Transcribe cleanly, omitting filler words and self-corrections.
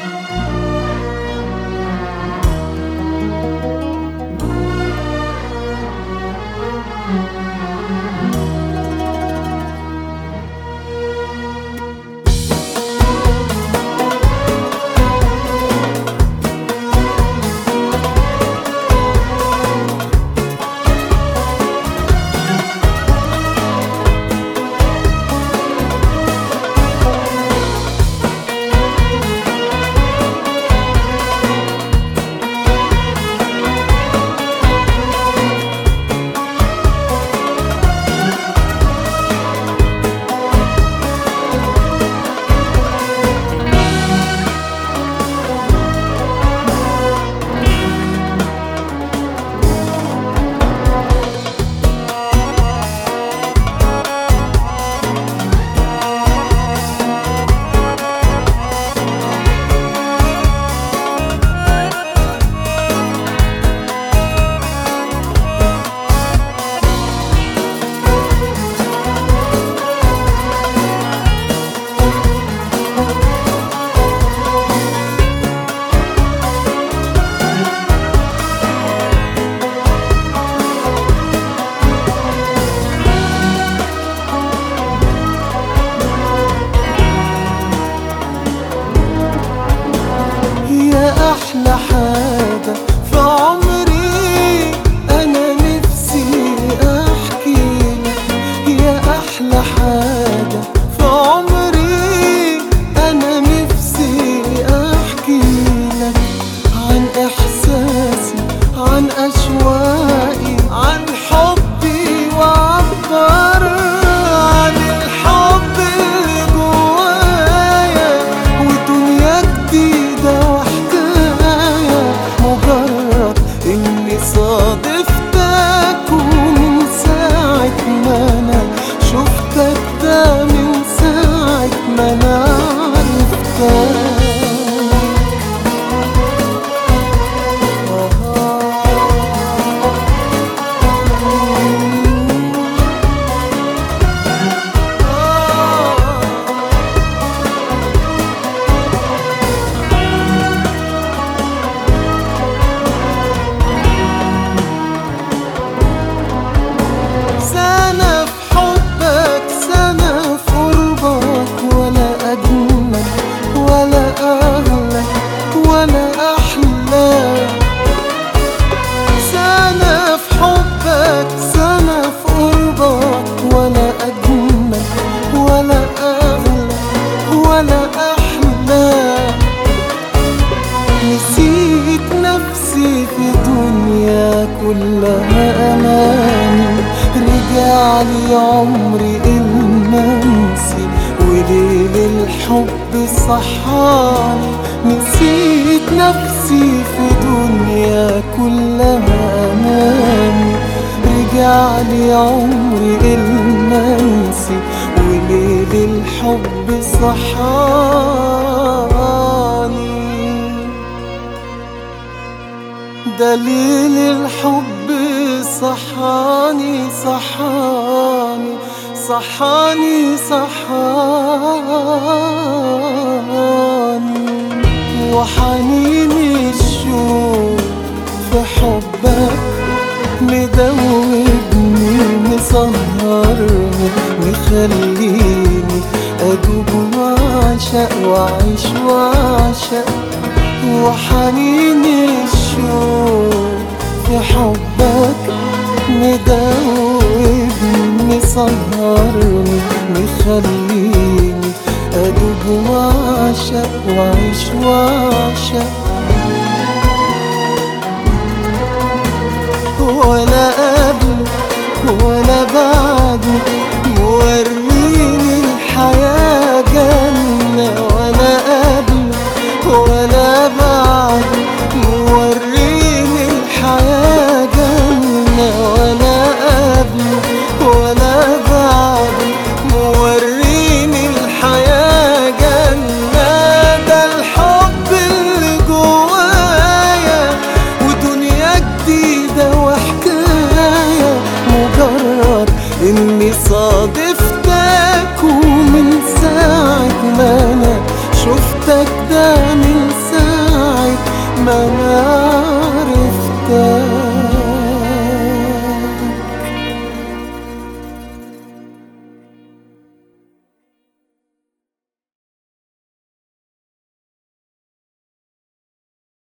أحلى حاجة في عمري أنا نفسي أحكيلك، يا أحلى حاجة في عمري أنا نفسي أحكيلك عن إحساسي، عن أشواقي، عن حبي، وأعبر عن الحب اللي جوايا ودنيا جديدة إني صادفتك، ومن ساعة ما أنا شفتك ده من ساعة ما أنا عرفتك. سنة في حبك، سنة في قربك، ولا أجمل ولا أغلى ولا أحلى. سنة في حبك، سنة في قربك، ولا أجمل ولا أغلى ولا أحلى. نسيت نفسي في دنيا كلها أماني، رجعلي عمري المنسي وليل الحب صحاني. نسيت نفسي في دنيا كلها أماني، رجعلي عمري المنسي وليل الحب صحاني. دليل الحب صحاني صحاني صحاني صحاني. وحنين الشوق في حبك مدوبني، مسهرني، مخليني أدوب وأعشق وأعيش وأعشق. وحنين الشوق في حبك مدوبني، مسهرني، مخليني أدوب وأعشق وأعيش وأعشق. ولا قبل ولا بعد،